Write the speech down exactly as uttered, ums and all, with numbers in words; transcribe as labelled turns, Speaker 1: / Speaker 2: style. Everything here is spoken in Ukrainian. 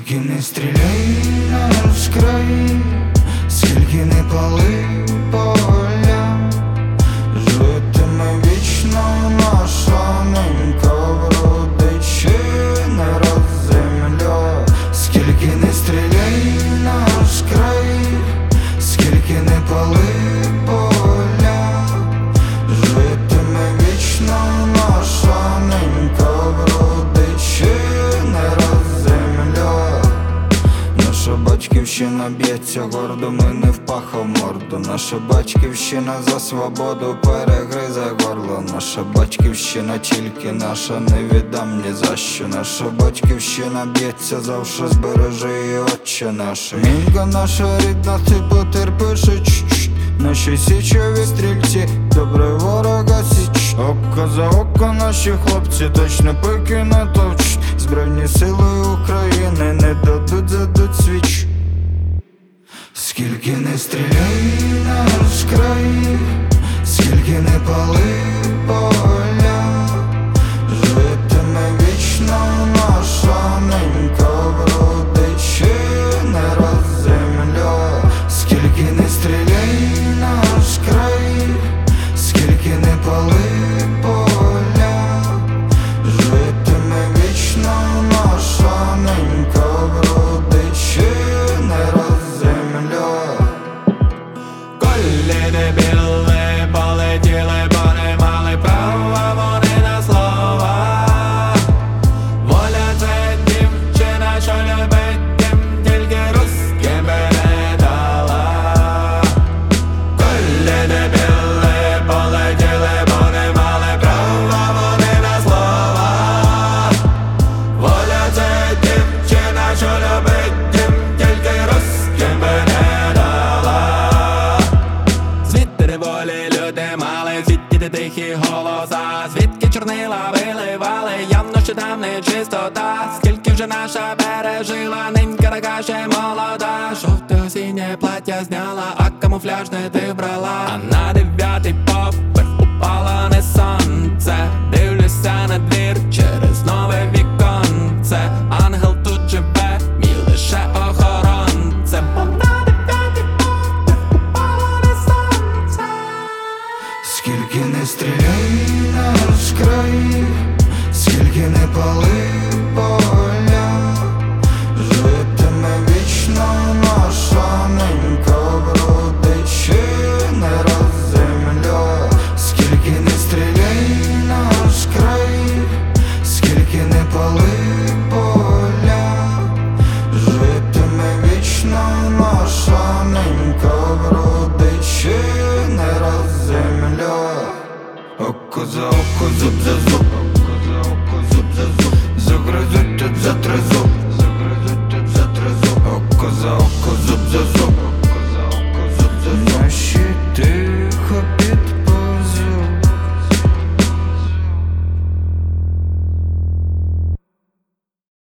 Speaker 1: Скільки не стріляй наш край, скільки не пали поля, житиме вічно наша ненька, вродичи не раз земля. Скільки не стріляй наш край, скільки не пали поля, житиме вічно наша ненька, вродичи не раз земля. Наша батьківщина б'ється гордо, ми не впахав морду. Наша батьківщина за свободу перегризе горло. Наша батьківщина тільки наша, не віддам ні за що. Наша батьківщина б'ється завше, збережи її, Отче наш. Мінька наша рідна, ти потерпиш, наші січові стрільці, добре ворога січ. Око за око наші хлопці точно пики натовчуть. Збройні сили України не дадуть, задуть свіч. Скільки не стріляй наш край, скільки не пали поля, житиме вічно наша ненька, вродичи не раз земля. Скільки не стріляй наш край, скільки не пали поля, житиме вічно наша ненька, вродичи не раз земля.
Speaker 2: Колі дебіли полетіли, бо не мали права вони на слова. Воля — це дівчина, що любить дім, тільки русським би не дала. Колі дебіли полетіли, бо не мали права вони на слова. Воля — це дівчина, що любить дім, тільки русським би не дала. Звідти де волі люди мали, звідти де тихі голоса, звідки чорнила виливали, явно що там не чистота. Скільки вже наша пережила, ненька така ще молода. Жовте осіннє плаття зняла, а камуфляж не ти вбрала. А на дев'ятий поверх упало не сонце, дивлюся на двір через нове віконце. Ангел тут живе, мій лише охоронце. Бо на дев'ятий поверх упало не сонце.
Speaker 1: Скільки не стріляй наш край, скільки не пали поля, житиме вічно наша ненька, вродичи не раз земля. Скільки не стріляй наш край, скільки не пали поля, житиме вічно наша ненька, вродичи не раз земля. Око за око, зуб за зуб, око за око, зуб за зуб, загризуть тут за три зуб, загризуть тут за три зуб. Око за око, зуб за зуб.